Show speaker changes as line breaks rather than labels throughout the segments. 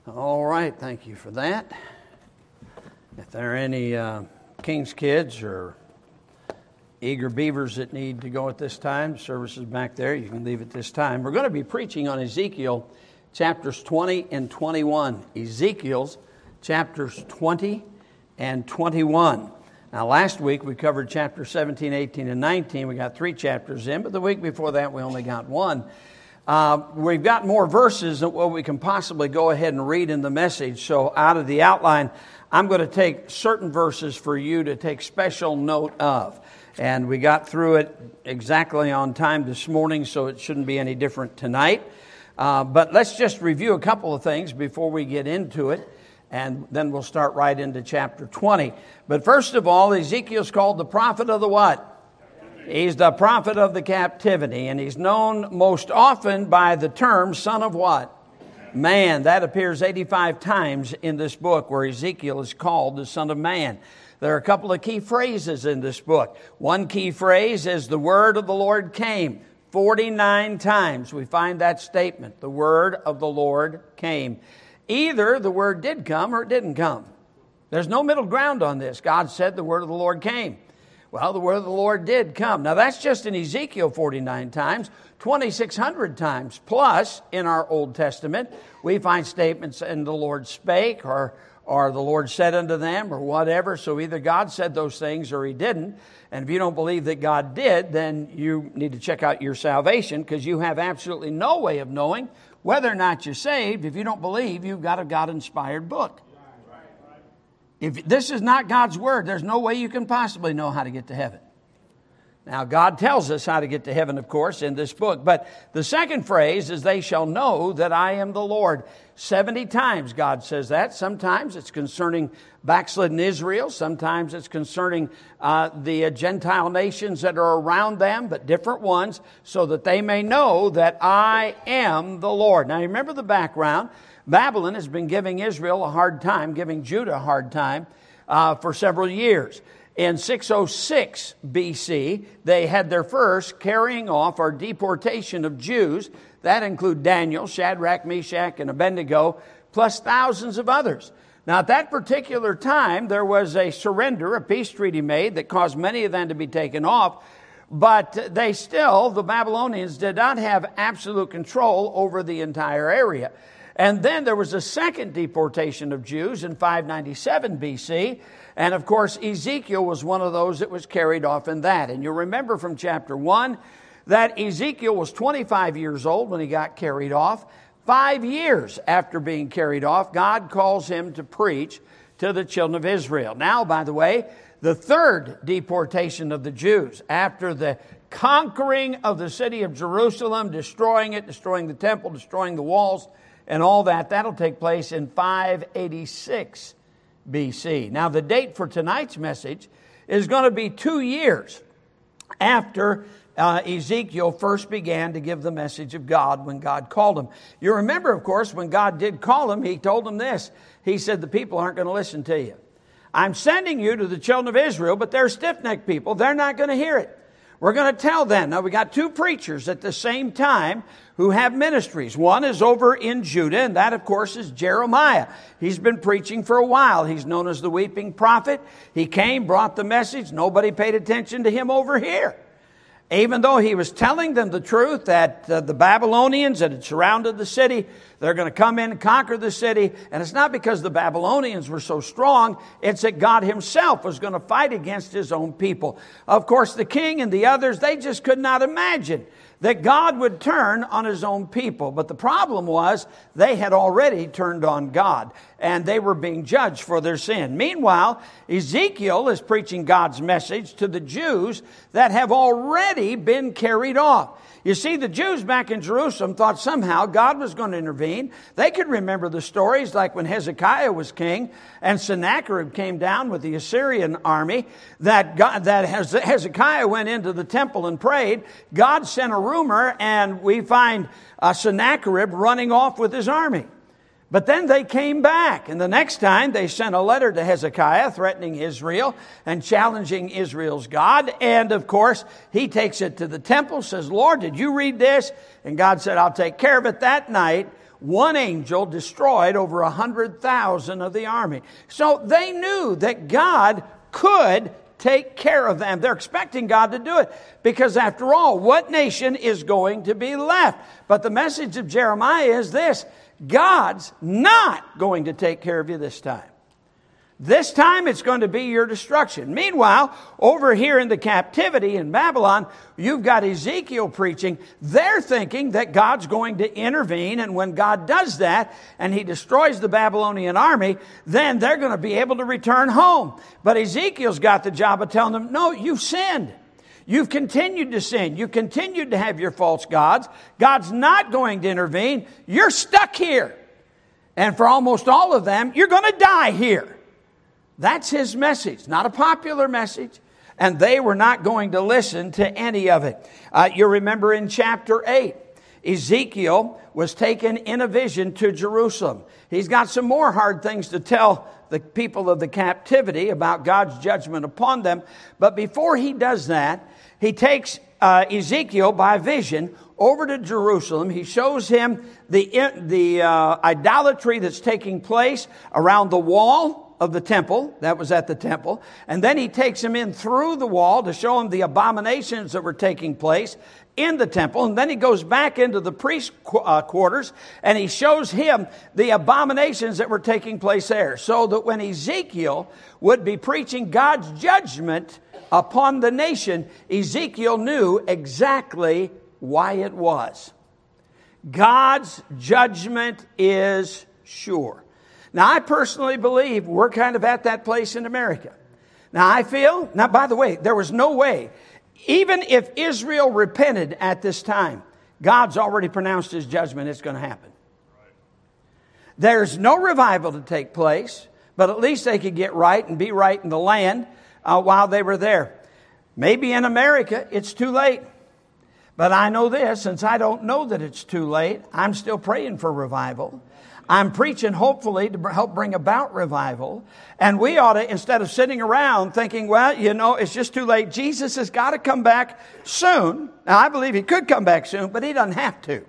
All right, thank you for that. If there are any King's kids or eager beavers that need to go at this time, service is back there. You can leave at this time. We're going to be preaching on Ezekiel chapters 20 and 21. Ezekiel's chapters 20 and 21. Now, last week we covered chapters 17, 18, and 19. We got 3 chapters in, but the week before that we only got 1. We've got more verses than what we can possibly go ahead and read in the message. So out of the outline, I'm going to take certain verses for you to take special note of. And we got through it exactly on time this morning, so it shouldn't be any different tonight. But let's just review a couple of things before we get into it. And then we'll start right into chapter 20. But first of all, Ezekiel's called the prophet of the what? He's the prophet of the captivity, and he's known most often by the term son of what? Man. That appears 85 times in this book where Ezekiel is called the son of man. There are a couple of key phrases in this book. One key phrase is the word of the Lord came. 49 times we find that statement, the word of the Lord came. Either the word did come or it didn't come. There's no middle ground on this. God said the word of the Lord came. Well, the word of the Lord did come. Now, that's just in Ezekiel 49 times, 2,600 times. Plus, in our Old Testament, we find statements, and the Lord spake, or the Lord said unto them, or whatever. So either God said those things or he didn't. And if you don't believe that God did, then you need to check out your salvation, because you have absolutely no way of knowing whether or not you're saved. If you don't believe, you've got a God-inspired book. If this is not God's word, there's no way you can possibly know how to get to heaven. Now, God tells us how to get to heaven, of course, in this book. But the second phrase is, they shall know that I am the Lord. 70 times God says that. Sometimes it's concerning backslidden Israel. Sometimes it's concerning the Gentile nations that are around them, but different ones, so that they may know that I am the Lord. Now, remember the background. Babylon has been giving Israel a hard time, giving Judah a hard time for several years. In 606 BC, they had their first carrying off or deportation of Jews. That include Daniel, Shadrach, Meshach, and Abednego, plus thousands of others. Now, at that particular time, there was a surrender, a peace treaty made that caused many of them to be taken off. But the Babylonians did not have absolute control over the entire area. And then there was a second deportation of Jews in 597 BC. And of course, Ezekiel was one of those that was carried off in that. And you'll remember from chapter 1 that Ezekiel was 25 years old when he got carried off. 5 years after being carried off, God calls him to preach to the children of Israel. Now, by the way, the third deportation of the Jews after the conquering of the city of Jerusalem, destroying it, destroying the temple, destroying the walls, and all that, that'll take place in 586 BC. Now, the date for tonight's message is going to be 2 years after Ezekiel first began to give the message of God when God called him. You remember, of course, when God did call him, he told him this. He said, the people aren't going to listen to you. I'm sending you to the children of Israel, but they're stiff-necked people. They're not going to hear it. We're going to tell them. Now, we got 2 preachers at the same time who have ministries. One is over in Judah, and that, of course, is Jeremiah. He's been preaching for a while. He's known as the weeping prophet. He came, brought the message. Nobody paid attention to him over here. Even though he was telling them the truth that the Babylonians that had surrounded the city, they're going to come in and conquer the city. And it's not because the Babylonians were so strong. It's that God himself was going to fight against his own people. Of course, the king and the others, they just could not imagine that God would turn on his own people. But the problem was they had already turned on God, and they were being judged for their sin. Meanwhile, Ezekiel is preaching God's message to the Jews that have already been carried off. You see, the Jews back in Jerusalem thought somehow God was going to intervene. They could remember the stories like when Hezekiah was king and Sennacherib came down with the Assyrian army, that Hezekiah went into the temple and prayed. God sent a rumor, and we find Sennacherib running off with his army. But then they came back, and the next time they sent a letter to Hezekiah threatening Israel and challenging Israel's God. And of course, he takes it to the temple, says, Lord, did you read this? And God said, I'll take care of it. That night, one angel destroyed over 100,000 of the army. So they knew that God could take care of them. They're expecting God to do it because, after all, what nation is going to be left? But the message of Jeremiah is this: God's not going to take care of you this time. This time it's going to be your destruction. Meanwhile, over here in the captivity in Babylon, you've got Ezekiel preaching. They're thinking that God's going to intervene, and when God does that and he destroys the Babylonian army, then they're going to be able to return home. But Ezekiel's got the job of telling them, no, you've sinned. You've continued to sin. You've continued to have your false gods. God's not going to intervene. You're stuck here. And for almost all of them, you're going to die here. That's his message, not a popular message. And they were not going to listen to any of it. You remember in chapter 8, Ezekiel was taken in a vision to Jerusalem. He's got some more hard things to tell the people of the captivity about God's judgment upon them. But before he does that, he takes Ezekiel by vision over to Jerusalem. He shows him the idolatry that's taking place around the wall of the temple. That was at the temple. And then he takes him in through the wall to show him the abominations that were taking place in the temple. And then he goes back into the priest quarters and he shows him the abominations that were taking place there. So that when Ezekiel would be preaching God's judgment upon the nation, Ezekiel knew exactly why it was. God's judgment is sure. Now, I personally believe we're kind of at that place in America. Now, by the way, there was no way, even if Israel repented at this time, God's already pronounced his judgment. It's going to happen. There's no revival to take place, but at least they could get right and be right in the land while they were there. Maybe in America, it's too late. But I know this, since I don't know that it's too late, I'm still praying for revival. I'm preaching, hopefully, to help bring about revival. And we ought to, instead of sitting around thinking, well, it's just too late. Jesus has got to come back soon. Now, I believe he could come back soon, but he doesn't have to.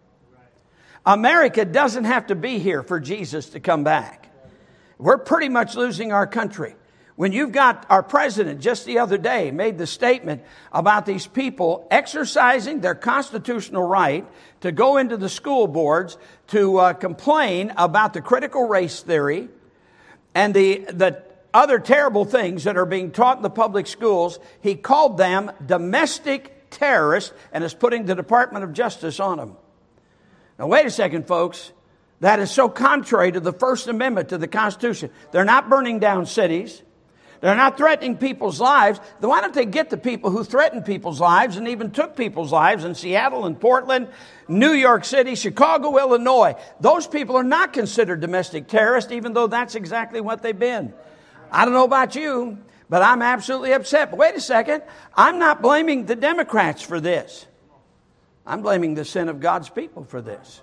America doesn't have to be here for Jesus to come back. We're pretty much losing our country. When you've got our president just the other day made the statement about these people exercising their constitutional right to go into the school boards to complain about the critical race theory and the other terrible things that are being taught in the public schools, he called them domestic terrorists and is putting the Department of Justice on them. Now, wait a second, folks. That is so contrary to the First Amendment to the Constitution. They're not burning down cities. They're not threatening people's lives. Then why don't they get the people who threatened people's lives and even took people's lives in Seattle and Portland, New York City, Chicago, Illinois? Those people are not considered domestic terrorists, even though that's exactly what they've been. I don't know about you, but I'm absolutely upset. But wait a second. I'm not blaming the Democrats for this. I'm blaming the sin of God's people for this.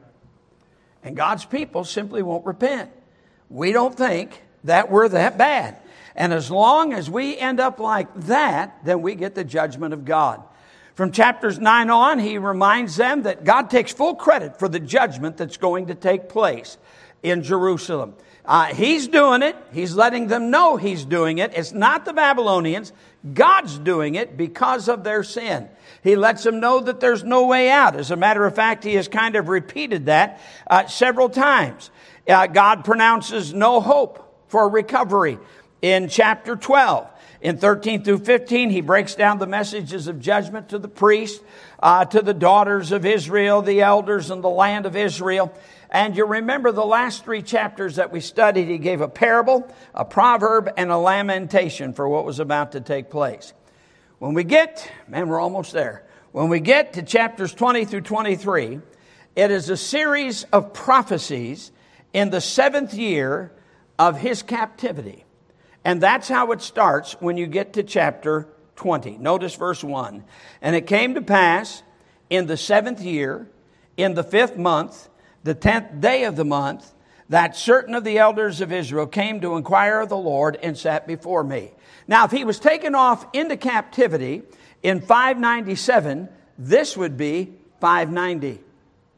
And God's people simply won't repent. We don't think that we're that bad. And as long as we end up like that, then we get the judgment of God. From chapters 9 on, he reminds them that God takes full credit for the judgment that's going to take place in Jerusalem. He's doing it. He's letting them know he's doing it. It's not the Babylonians. God's doing it because of their sin. He lets them know that there's no way out. As a matter of fact, he has kind of repeated that several times. God pronounces no hope for recovery. In chapter 12, in 13 through 15, he breaks down the messages of judgment to the priests, to the daughters of Israel, the elders, and the land of Israel. And you remember the last 3 chapters that we studied, he gave a parable, a proverb, and a lamentation for what was about to take place. When we get, we're almost there. When we get to chapters 20 through 23, it is a series of prophecies in the 7th year of his captivity. And that's how it starts when you get to chapter 20. Notice verse 1. And it came to pass in the 7th year, in the 5th month, the 10th day of the month, that certain of the elders of Israel came to inquire of the Lord and sat before me. Now, if he was taken off into captivity in 597, this would be 590.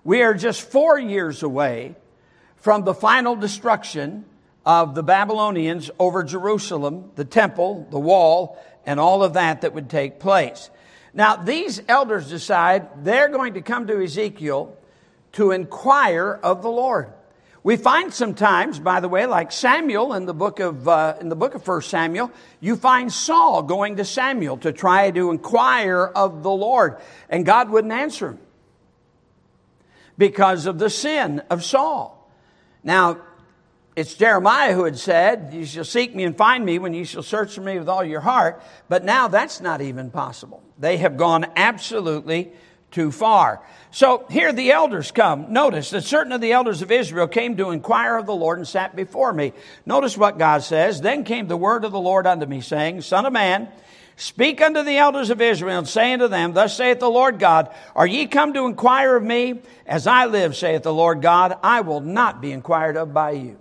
We are just 4 years away from the final destruction of the Babylonians over Jerusalem, the temple, the wall, and all of that would take place. Now, these elders decide they're going to come to Ezekiel to inquire of the Lord. We find sometimes, by the way, like Samuel in the book of 1 Samuel, you find Saul going to Samuel to try to inquire of the Lord, and God wouldn't answer him because of the sin of Saul. Now, it's Jeremiah who had said, "You shall seek me and find me when you shall search for me with all your heart." But now that's not even possible. They have gone absolutely too far. So here the elders come. Notice that certain of the elders of Israel came to inquire of the Lord and sat before me. Notice what God says. Then came the word of the Lord unto me, saying, Son of man, speak unto the elders of Israel, and say unto them, Thus saith the Lord God, Are ye come to inquire of me? As I live, saith the Lord God, I will not be inquired of by you.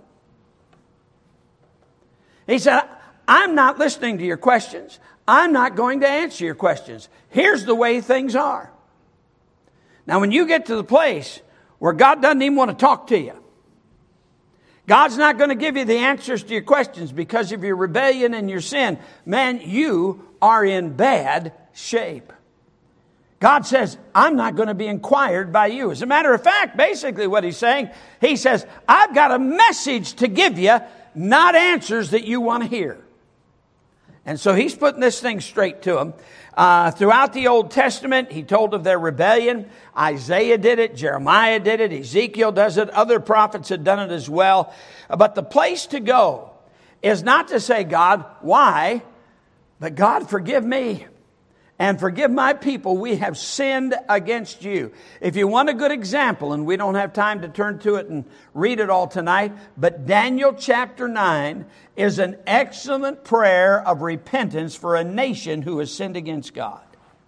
He said, I'm not listening to your questions. I'm not going to answer your questions. Here's the way things are. Now, when you get to the place where God doesn't even want to talk to you, God's not going to give you the answers to your questions because of your rebellion and your sin, man, you are in bad shape. God says, I'm not going to be inquired by you. As a matter of fact, basically what he's saying, he says, I've got a message to give you, not answers that you want to hear. And so he's putting this thing straight to them. Throughout the Old Testament, he told of their rebellion. Isaiah did it. Jeremiah did it. Ezekiel does it. Other prophets had done it as well. But the place to go is not to say, God, why? But God, forgive me and forgive my people. We have sinned against you. If you want a good example, and we don't have time to turn to it and read it all tonight, but Daniel chapter 9 is an excellent prayer of repentance for a nation who has sinned against God.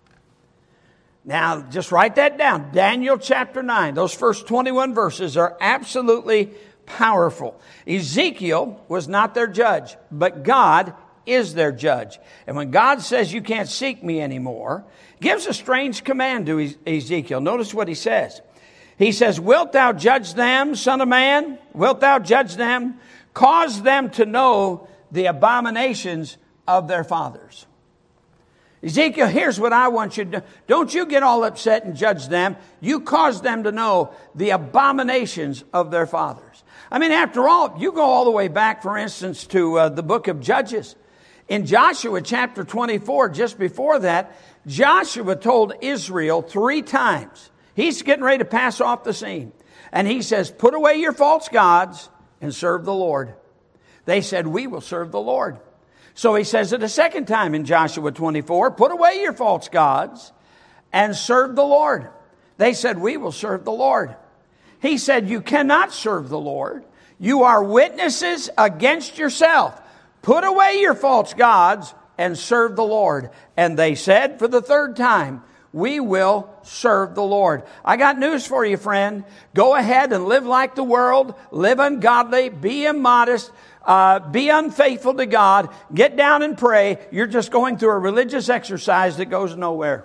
Now, just write that down. Daniel chapter 9. Those first 21 verses are absolutely powerful. Ezekiel was not their judge, but God is their judge. And when God says you can't seek me anymore, gives a strange command to Ezekiel. Notice what he says. He says, Wilt thou judge them, son of man? Wilt thou judge them? Cause them to know the abominations of their fathers. Ezekiel, here's what I want you to do. Don't you get all upset and judge them. You cause them to know the abominations of their fathers. I mean, after all, you go all the way back, for instance, to the book of Judges. In Joshua chapter 24, just before that, Joshua told Israel 3 times. He's getting ready to pass off the scene. And he says, put away your false gods and serve the Lord. They said, we will serve the Lord. So he says it a second time in Joshua 24, put away your false gods and serve the Lord. They said, we will serve the Lord. He said, you cannot serve the Lord. You are witnesses against yourself. Put away your false gods and serve the Lord. And they said for the 3rd time, we will serve the Lord. I got news for you, friend. Go ahead and live like the world. Live ungodly. Be immodest. Be unfaithful to God. Get down and pray. You're just going through a religious exercise that goes nowhere.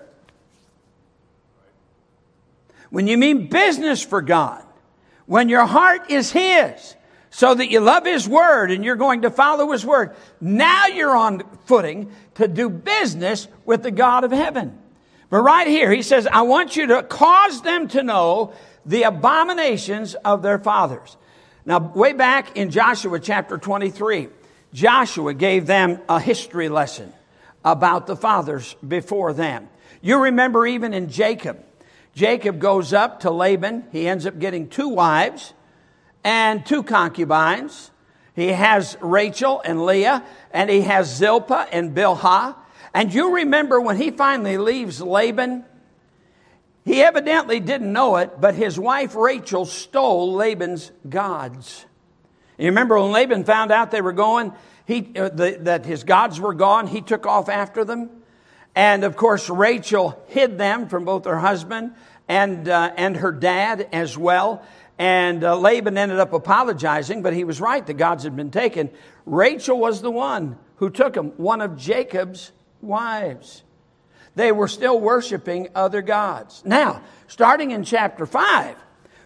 When you mean business for God, when your heart is His, so that you love His Word and you're going to follow His Word, now you're on footing to do business with the God of heaven. But right here, he says, I want you to cause them to know the abominations of their fathers. Now, way back in Joshua chapter 23, Joshua gave them a history lesson about the fathers before them. You remember even in Jacob. Jacob goes up to Laban. He ends up getting 2 wives and 2 concubines. He has Rachel and Leah, and he has Zilpah and Bilhah. And you remember when he finally leaves Laban, he evidently didn't know it, but his wife Rachel stole Laban's gods. You remember when Laban found out they were going, that his gods were gone, he took off after them. And of course, Rachel hid them from both her husband and her dad as well. And Laban ended up apologizing, but he was right. The gods had been taken. Rachel was the one who took them, one of Jacob's wives. They were still worshiping other gods. Now, starting in chapter 5,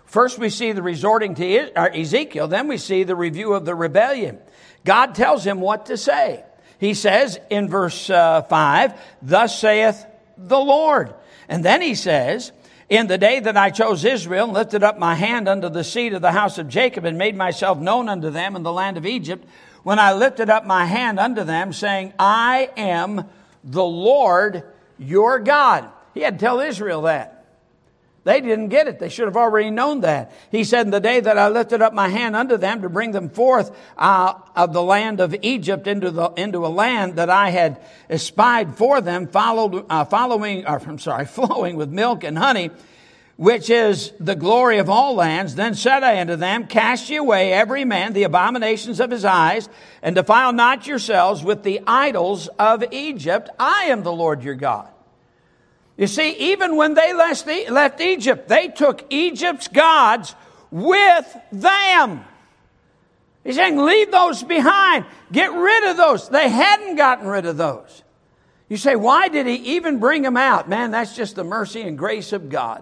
First we see the resorting to Ezekiel, then we see the review of the rebellion. God tells him what to say. He says in verse 5, "Thus saith the Lord." And then he says, "In the day that I chose Israel and lifted up my hand unto the seed of the house of Jacob and made myself known unto them in the land of Egypt, when I lifted up my hand unto them, saying, I am the Lord your God." He had to tell Israel that. They didn't get it. They should have already known that. He said, "In the day that I lifted up my hand unto them to bring them forth of the land of Egypt into a land that I had espied for them, flowing with milk and honey, which is the glory of all lands. Then said I unto them, Cast ye away every man the abominations of his eyes, and defile not yourselves with the idols of Egypt. I am the Lord your God." You see, even when they left Egypt, they took Egypt's gods with them. He's saying, leave those behind. Get rid of those. They hadn't gotten rid of those. You say, why did he even bring them out? Man, that's just the mercy and grace of God.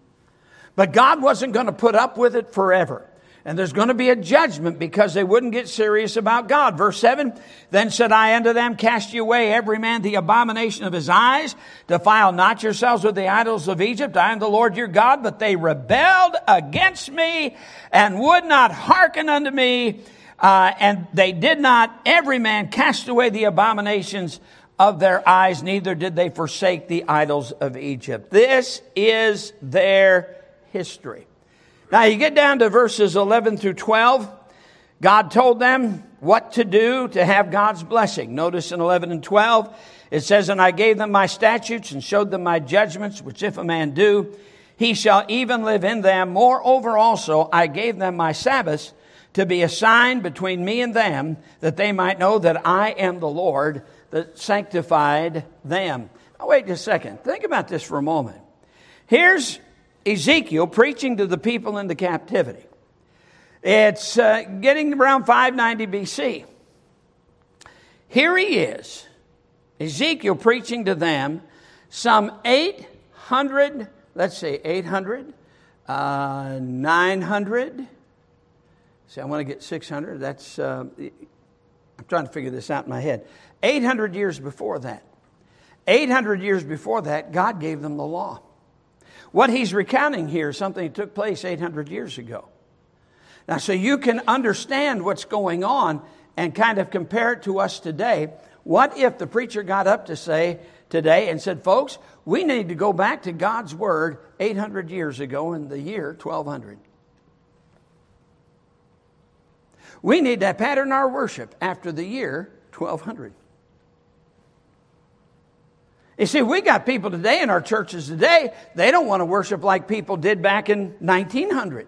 But God wasn't going to put up with it forever. And there's going to be a judgment because they wouldn't get serious about God. Verse 7, "Then said I unto them, Cast ye away every man the abomination of his eyes. Defile not yourselves with the idols of Egypt. I am the Lord your God. But they rebelled against me and would not hearken unto me. And they did not every man cast away the abominations of their eyes. Neither did they forsake the idols of Egypt." This is their history. Now you get down to verses 11 through 12. God told them what to do to have God's blessing. Notice in 11 and 12, it says, "And I gave them my statutes and showed them my judgments, which if a man do, he shall even live in them. Moreover also, I gave them my Sabbaths to be a sign between me and them, that they might know that I am the Lord that sanctified them." Now wait just a second. Think about this for a moment. Here's Ezekiel preaching to the people in the captivity. It's getting around 590 BC. Here he is, Ezekiel preaching to them some 800, 900. See, I want to get 600. That's, I'm trying to figure this out in my head. 800 years before that. 800 years before that, God gave them the law. What he's recounting here is something that took place 800 years ago. Now, so you can understand what's going on and kind of compare it to us today. What if the preacher got up to say today and said, folks, we need to go back to God's Word 800 years ago in the year 1200. We need to pattern our worship after the year 1200. You see, we got people today in our churches today, they don't want to worship like people did back in 1900.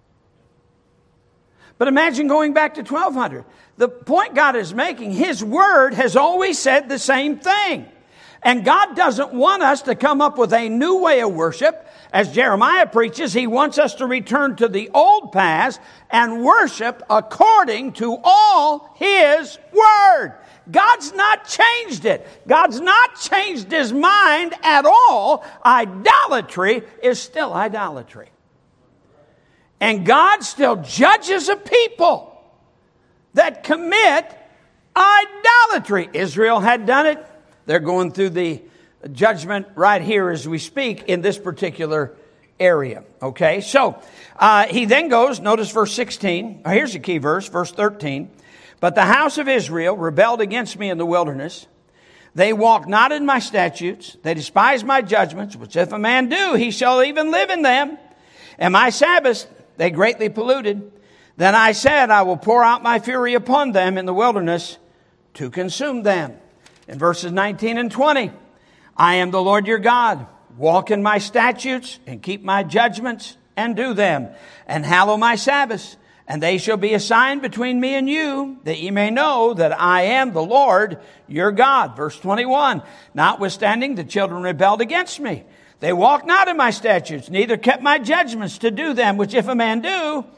But imagine going back to 1200. The point God is making, His Word has always said the same thing. And God doesn't want us to come up with a new way of worship. As Jeremiah preaches, He wants us to return to the old paths and worship according to all His Word. God's not changed it. God's not changed His mind at all. Idolatry is still idolatry. And God still judges a people that commit idolatry. Israel had done it. They're going through the judgment right here as we speak in this particular area. Okay, so he then goes, notice verse 16. Here's a key verse, verse 13. "But the house of Israel rebelled against me in the wilderness. They walked not in my statutes. They despised my judgments, which if a man do, he shall even live in them. And my Sabbaths they greatly polluted. Then I said, I will pour out my fury upon them in the wilderness to consume them." In verses 19 and 20, "I am the Lord your God. Walk in my statutes and keep my judgments and do them. And hallow my Sabbaths. And they shall be a sign between me and you, that ye may know that I am the Lord your God." Verse 21, "Notwithstanding the children rebelled against me. They walked not in my statutes, neither kept my judgments to do them, which if a man do,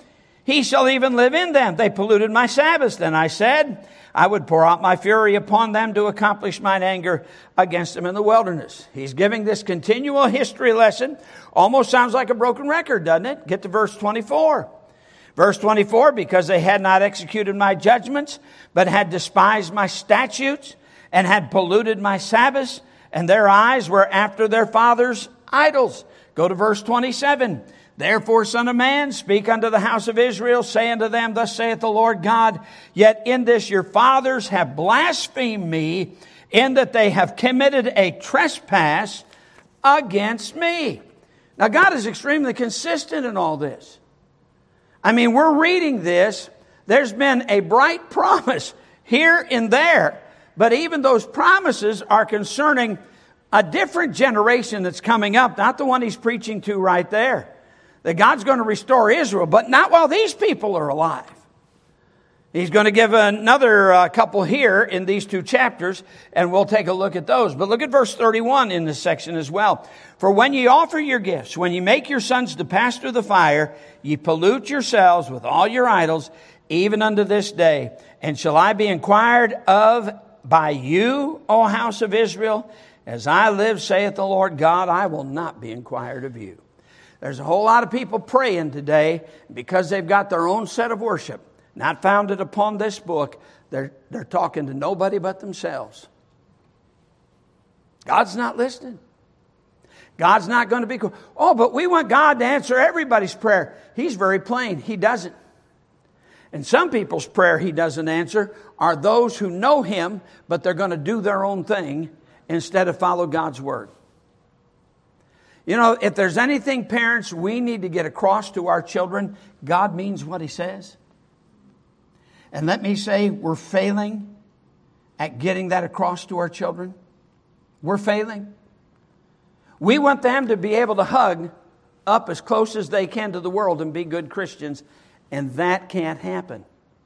he shall even live in them. They polluted my Sabbaths. Then I said, I would pour out my fury upon them to accomplish mine anger against them in the wilderness. He's giving this continual history lesson. Almost sounds like a broken record, doesn't it? Get to verse 24. Verse 24, because they had not executed my judgments, but had despised my statutes, and had polluted my Sabbaths, and their eyes were after their fathers' idols. Go to verse 27. Therefore, Son of Man, speak unto the house of Israel, say unto them, Thus saith the Lord God, Yet in this your fathers have blasphemed me, in that they have committed a trespass against me. Now, God is extremely consistent in all this. I mean, we're reading this. There's been a bright promise here and there. But even those promises are concerning a different generation that's coming up, not the one he's preaching to right there. That God's going to restore Israel, but not while these people are alive. He's going to give another couple here in these two chapters, and we'll take a look at those. But look at verse 31 in this section as well. For when ye offer your gifts, when ye make your sons to pass through the fire, ye pollute yourselves with all your idols, even unto this day. And shall I be inquired of by you, O house of Israel? As I live, saith the Lord God, I will not be inquired of you. There's a whole lot of people praying today because they've got their own set of worship, not founded upon this book. They're talking to nobody but themselves. God's not listening. God's not going to be cool. Oh, but we want God to answer everybody's prayer. He's very plain. He doesn't. And some people's prayer he doesn't answer are those who know him, but they're going to do their own thing instead of follow God's word. You know, if there's anything, parents, we need to get across to our children, God means what he says. And let me say, we're failing at getting that across to our children. We're failing. We want them to be able to hug up as close as they can to the world and be good Christians. And that can't happen.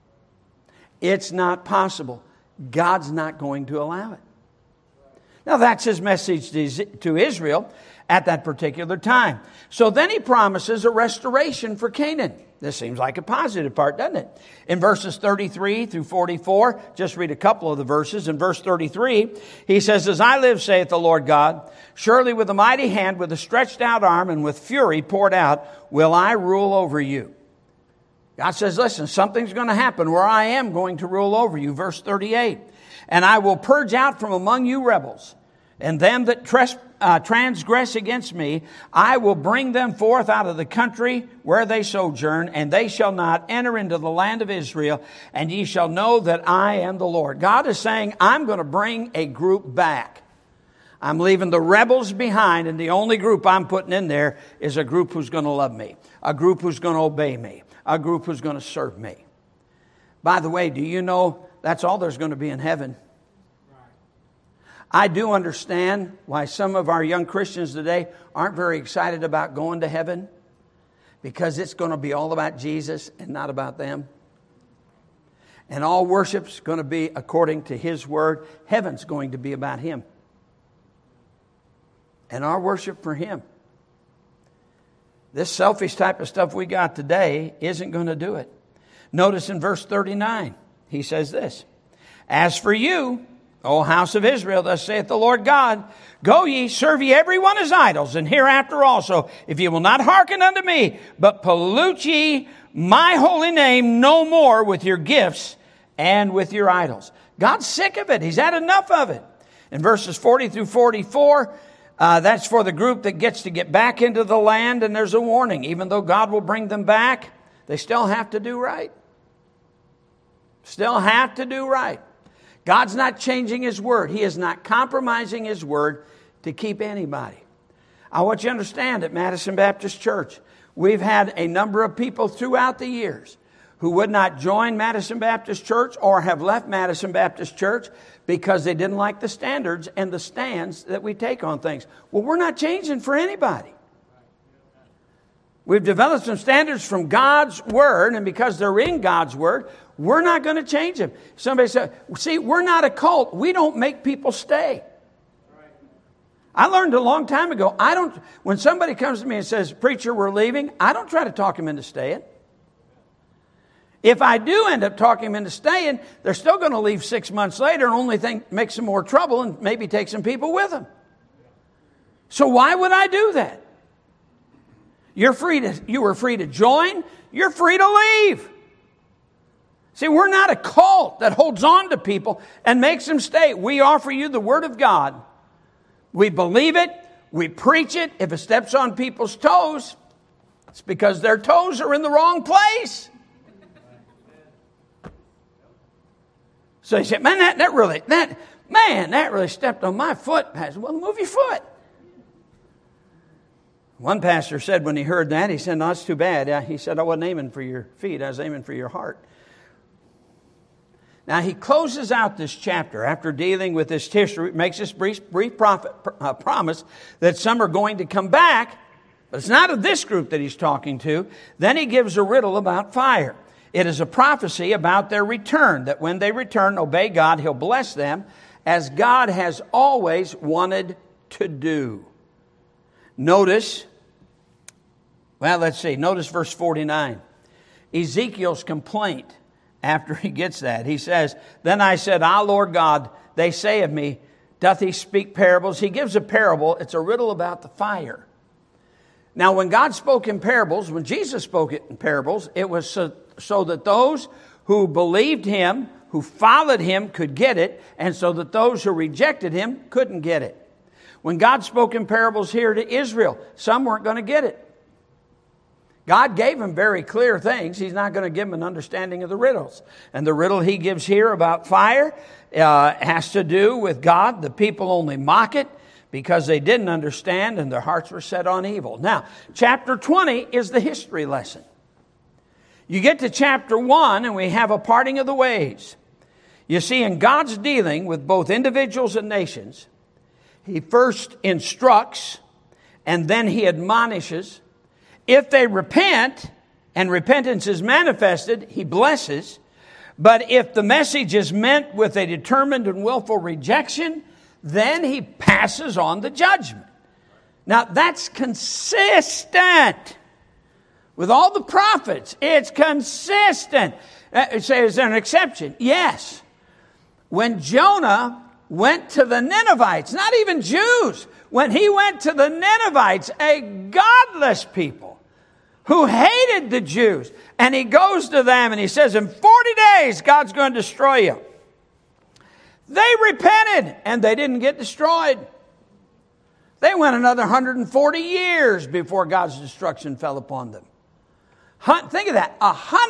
It's not possible. God's not going to allow it. Now, that's his message to Israel at that particular time. So then he promises a restoration for Canaan. This seems like a positive part, doesn't it? In verses 33 through 44, just read a couple of the verses. In verse 33, he says, As I live, saith the Lord God, surely with a mighty hand, with a stretched out arm, and with fury poured out, will I rule over you. God says, listen, something's going to happen where I am going to rule over you. Verse 38, And I will purge out from among you rebels, and them that transgress against me, I will bring them forth out of the country where they sojourn, and they shall not enter into the land of Israel, and ye shall know that I am the Lord. God is saying, I'm going to bring a group back. I'm leaving the rebels behind, and the only group I'm putting in there is a group who's going to love me, a group who's going to obey me, a group who's going to serve me. By the way, do you know that's all there's going to be in heaven? I do understand why some of our young Christians today aren't very excited about going to heaven, because it's going to be all about Jesus and not about them. And all worship's going to be according to his word. Heaven's going to be about him. And our worship for him. This selfish type of stuff we got today isn't going to do it. Notice in verse 39, he says this, As for you, O house of Israel, thus saith the Lord God, Go ye, serve ye every one his idols, and hereafter also, if ye will not hearken unto me, but pollute ye my holy name no more with your gifts and with your idols. God's sick of it. He's had enough of it. In verses 40 through 44, that's for the group that gets to get back into the land, and there's a warning. Even though God will bring them back, they still have to do right. Still have to do right. God's not changing his word. He is not compromising his word to keep anybody. I want you to understand at Madison Baptist Church, we've had a number of people throughout the years who would not join Madison Baptist Church or have left Madison Baptist Church because they didn't like the standards and the stands that we take on things. Well, we're not changing for anybody. We've developed some standards from God's word, and because they're in God's word, we're not going to change them. Somebody said, see, we're not a cult. We don't make people stay. I learned a long time ago, when somebody comes to me and says, Preacher, we're leaving, I don't try to talk them into staying. If I do end up talking them into staying, they're still going to leave 6 months later and only make some more trouble and maybe take some people with them. So why would I do that? You were free to join. You're free to leave. See, we're not a cult that holds on to people and makes them stay. We offer you the Word of God. We believe it. We preach it. If it steps on people's toes, it's because their toes are in the wrong place. So you say, man, that really stepped on my foot, Pastor. Well, move your foot. One pastor said when he heard that, he said, no, it's too bad. He said, I wasn't aiming for your feet. I was aiming for your heart. Now, he closes out this chapter after dealing with this history, makes this brief promise that some are going to come back, but it's not of this group that he's talking to. Then he gives a riddle about fire. It is a prophecy about their return, that when they return, obey God, He'll bless them, as God has always wanted to do. Notice verse 49. Ezekiel's complaint after he gets that. He says, then I said, Lord God, they say of me, doth he speak parables? He gives a parable. It's a riddle about the fire. Now, when God spoke in parables, when Jesus spoke in parables, it was so that those who believed Him, who followed Him, could get it, and so that those who rejected Him couldn't get it. When God spoke in parables here to Israel, some weren't going to get it. God gave them very clear things. He's not going to give them an understanding of the riddles. And the riddle He gives here about fire has to do with God. The people only mock it because they didn't understand and their hearts were set on evil. Now, chapter 20 is the history lesson. You get to chapter 1 and we have a parting of the ways. You see, in God's dealing with both individuals and nations, He first instructs and then He admonishes. If they repent and repentance is manifested, He blesses. But if the message is meant with a determined and willful rejection, then He passes on the judgment. Now that's consistent with all the prophets. It's consistent. Say, is there an exception? Yes. When Jonah went to the Ninevites, not even Jews, when he went to the Ninevites, a godless people who hated the Jews, and he goes to them and he says, in 40 days, God's going to destroy you. They repented and they didn't get destroyed. They went another 140 years before God's destruction fell upon them. Think of that,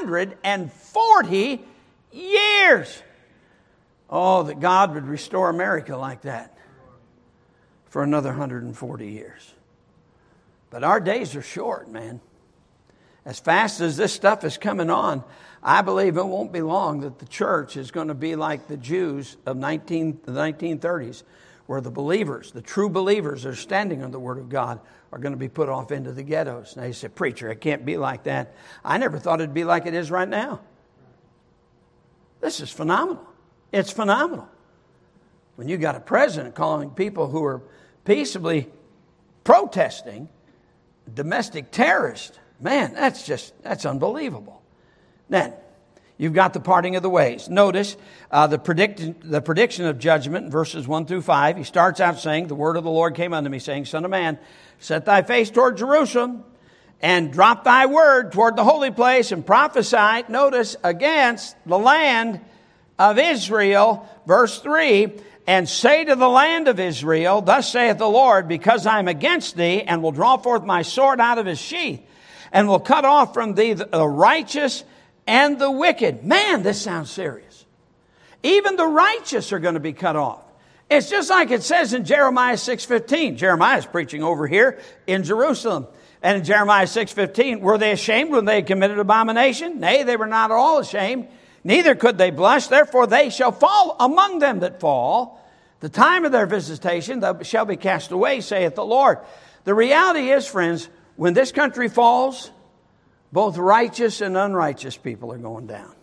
140 years. Oh, that God would restore America like that for another 140 years. But our days are short, man. As fast as this stuff is coming on, I believe it won't be long that the church is going to be like the Jews of the 1930s, where the believers, the true believers that are standing on the Word of God, are going to be put off into the ghettos. Now you say, preacher, it can't be like that. I never thought it'd be like it is right now. This is phenomenal. It's phenomenal. When you got a president calling people who are peaceably protesting domestic terrorists, man, that's unbelievable. Then, you've got the parting of the ways. Notice the prediction of judgment in verses 1 through 5. He starts out saying, the word of the Lord came unto me, saying, Son of man, set thy face toward Jerusalem, and drop thy word toward the holy place, and prophesy, notice, against the land of Israel. Verse 3, and say to the land of Israel, thus saith the Lord, because I am against thee, and will draw forth my sword out of his sheath, and will cut off from thee the righteous and the wicked. Man, this sounds serious. Even the righteous are going to be cut off. It's just like it says in Jeremiah 6:15. Jeremiah's preaching over here in Jerusalem. And in Jeremiah 6:15, were they ashamed when they had committed abomination? Nay, they were not at all ashamed. Neither could they blush. Therefore they shall fall among them that fall. The time of their visitation they shall be cast away, saith the Lord. The reality is, friends, when this country falls, both righteous and unrighteous people are going down.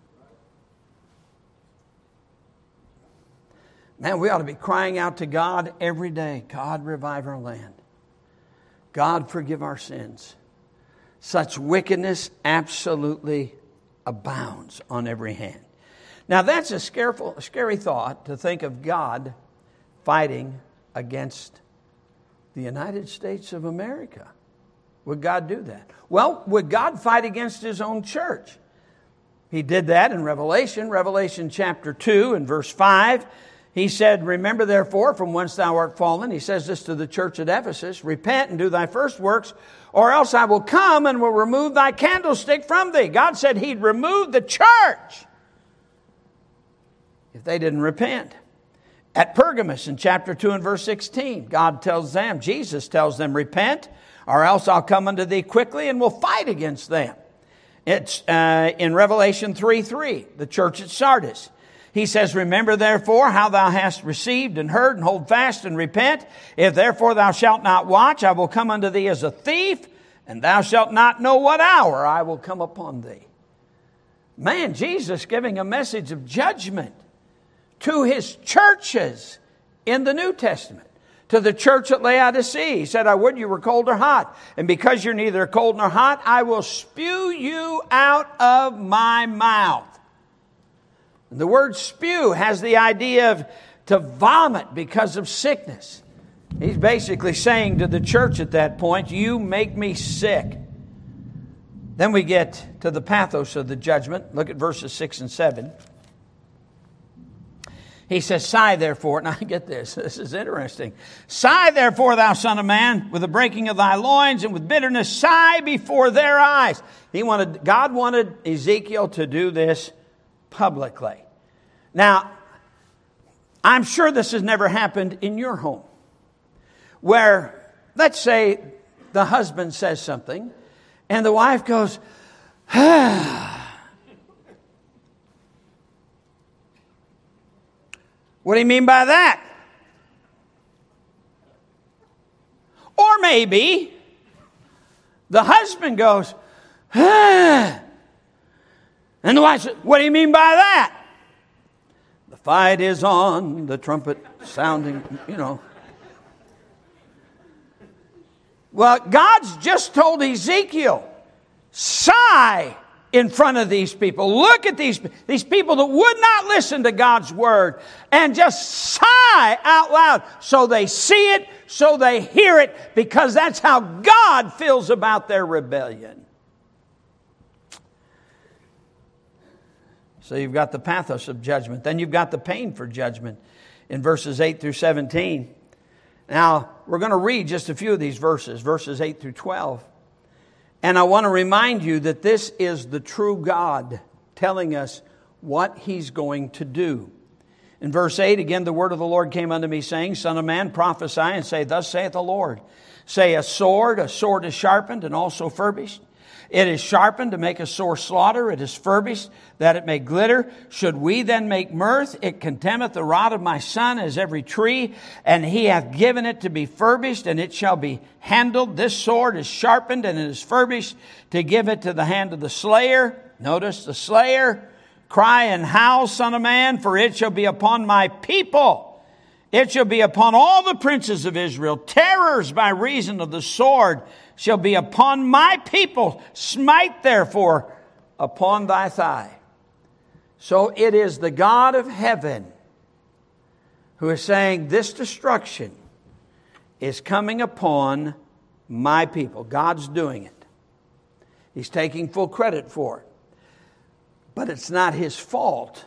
Man, we ought to be crying out to God every day. God, revive our land. God, forgive our sins. Such wickedness absolutely abounds on every hand. Now that's a scary thought, to think of God fighting against the United States of America. Would God do that? Well, would God fight against His own church? He did that in Revelation chapter 2 and verse 5. He said, remember therefore from whence thou art fallen. He says this to the church at Ephesus, repent and do thy first works, or else I will come and will remove thy candlestick from thee. God said He'd remove the church if they didn't repent. At Pergamos in chapter 2 and verse 16, God tells them, Jesus tells them, repent, or else I'll come unto thee quickly and will fight against them. It's in Revelation 3:3, the church at Sardis. He says, remember therefore how thou hast received and heard, and hold fast and repent. If therefore thou shalt not watch, I will come unto thee as a thief, and thou shalt not know what hour I will come upon thee. Man, Jesus giving a message of judgment to His churches in the New Testament. To the church at Laodicea, He said, I would you were cold or hot. And because you're neither cold nor hot, I will spew you out of my mouth. And the word spew has the idea of to vomit because of sickness. He's basically saying to the church at that point, you make me sick. Then we get to the pathos of the judgment. Look at verses 6 and 7. He says, sigh therefore. Now get this. This is interesting. Sigh therefore, thou son of man, with the breaking of thy loins, and with bitterness sigh before their eyes. God wanted Ezekiel to do this publicly. Now, I'm sure this has never happened in your home, where, let's say, the husband says something, and the wife goes, what do you mean by that? Or maybe the husband goes, and the wife says, what do you mean by that? The fight is on, the trumpet sounding, Well, God's just told Ezekiel, sigh in front of these people. Look at these people that would not listen to God's word, and just sigh out loud so they see it, so they hear it, because that's how God feels about their rebellion. So you've got the pathos of judgment. Then you've got the pain for judgment in verses 8 through 17. Now, we're going to read just a few of these verses 8 through 12. And I want to remind you that this is the true God telling us what He's going to do. In verse 8, again, the word of the Lord came unto me, saying, Son of man, prophesy, and say, Thus saith the Lord. Say, a sword is sharpened and also furbished. It is sharpened to make a sore slaughter. It is furbished that it may glitter. Should we then make mirth? It contemneth the rod of my son as every tree. And he hath given it to be furbished, and it shall be handled. This sword is sharpened, and it is furbished to give it to the hand of the slayer. Notice the slayer. Cry and howl, son of man, for it shall be upon my people. It shall be upon all the princes of Israel. Terrors by reason of the sword shall be upon my people. Smite therefore upon thy thigh. So it is the God of heaven who is saying this destruction is coming upon my people. God's doing it. He's taking full credit for it. But it's not His fault.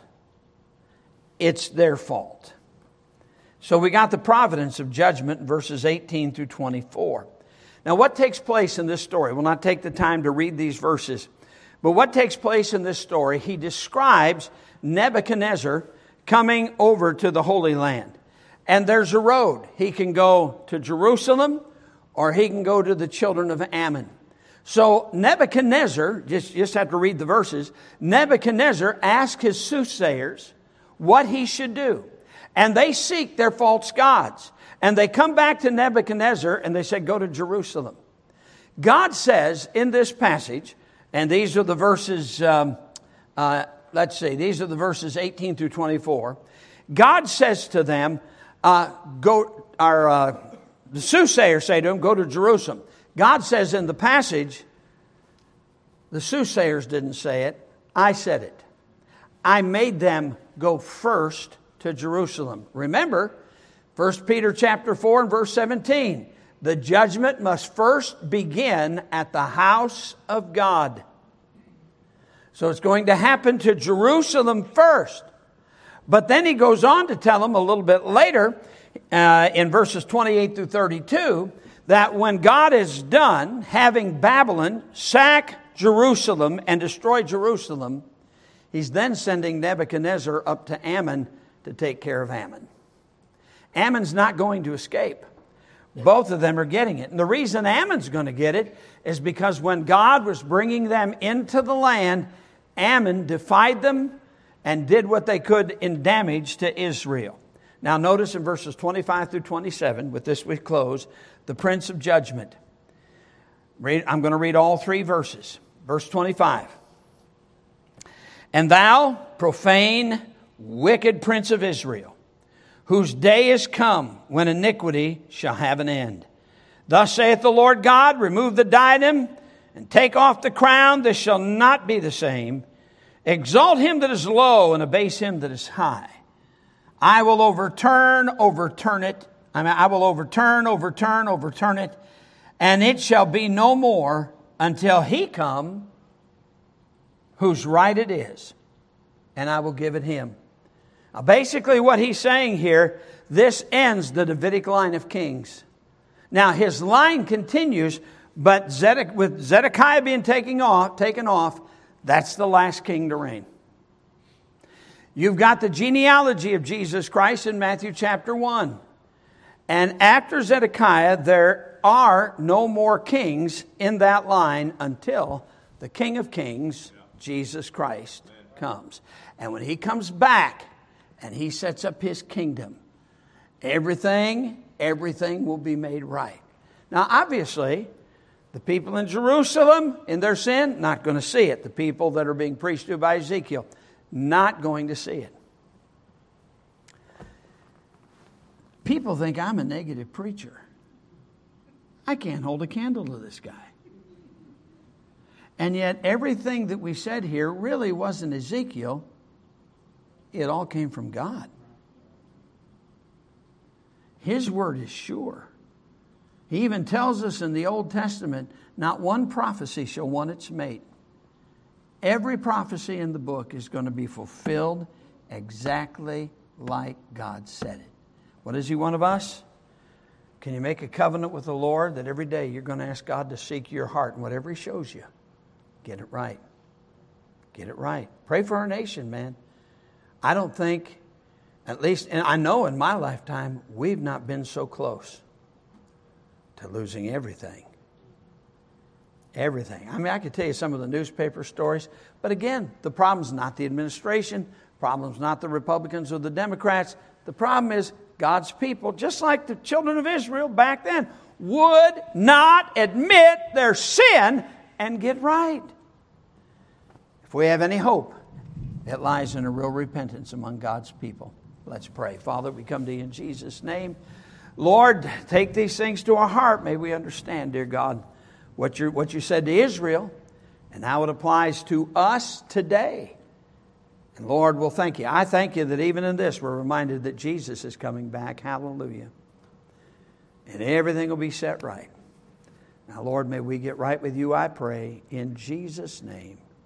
It's their fault. So we got the providence of judgment in verses 18 through 24. Now, what takes place in this story? We'll not take the time to read these verses. But what takes place in this story, he describes Nebuchadnezzar coming over to the Holy Land. And there's a road. He can go to Jerusalem, or he can go to the children of Ammon. So Nebuchadnezzar, just have to read the verses, Nebuchadnezzar asked his soothsayers what he should do. And they seek their false gods. And they come back to Nebuchadnezzar and they say, go to Jerusalem. God says in this passage, and these are the verses, these are the verses 18 through 24. God says to them, the soothsayers say to him, go to Jerusalem. God says in the passage, the soothsayers didn't say it. I said it. I made them go first to Jerusalem. Remember, 1 Peter chapter 4 and verse 17. The judgment must first begin at the house of God. So it's going to happen to Jerusalem first. But then he goes on to tell them a little bit later, in verses 28 through 32, that when God is done having Babylon sack Jerusalem and destroy Jerusalem, he's then sending Nebuchadnezzar up to Ammon to take care of Ammon. Ammon's not going to escape. Both of them are getting it. And the reason Ammon's going to get it is because when God was bringing them into the land, Ammon defied them and did what they could in damage to Israel. Now notice in verses 25 through 27, with this we close, the Prince of Judgment. I'm going to read all three verses. Verse 25. And thou, profane, wicked Prince of Israel, whose day is come when iniquity shall have an end. Thus saith the Lord God, remove the diadem and take off the crown. This shall not be the same. Exalt him that is low and abase him that is high. I will overturn it. I will overturn it. And it shall be no more until he come whose right it is. And I will give it him. Now, basically what he's saying here, this ends the Davidic line of kings. Now his line continues, but with Zedekiah being taken off, that's the last king to reign. You've got the genealogy of Jesus Christ in Matthew chapter 1. And after Zedekiah, there are no more kings in that line until the King of Kings, Jesus Christ, comes. And when he comes back and he sets up his kingdom, everything will be made right. Now, obviously, the people in Jerusalem, in their sin, not going to see it. The people that are being preached to by Ezekiel, not going to see it. People think I'm a negative preacher. I can't hold a candle to this guy. And yet everything that we said here really wasn't Ezekiel. It all came from God. His word is sure. He even tells us in the Old Testament, not one prophecy shall want its mate. Every prophecy in the book is going to be fulfilled exactly like God said it. What does he want of us? Can you make a covenant with the Lord that every day you're going to ask God to seek your heart, and whatever he shows you, get it right. Get it right. Pray for our nation, man. I don't think, at least, and I know in my lifetime, we've not been so close to losing everything. Everything. I mean, I could tell you some of the newspaper stories, but again, the problem's not the administration, the problem's not the Republicans or the Democrats. The problem is God's people, just like the children of Israel back then, would not admit their sin and get right. If we have any hope, it lies in a real repentance among God's people. Let's pray. Father, we come to you in Jesus' name. Lord, take these things to our heart. May we understand, dear God, what you said to Israel and how it applies to us today. And Lord, we'll thank you. I thank you that even in this we're reminded that Jesus is coming back. Hallelujah. And everything will be set right. Now, Lord, may we get right with you, I pray, in Jesus' name.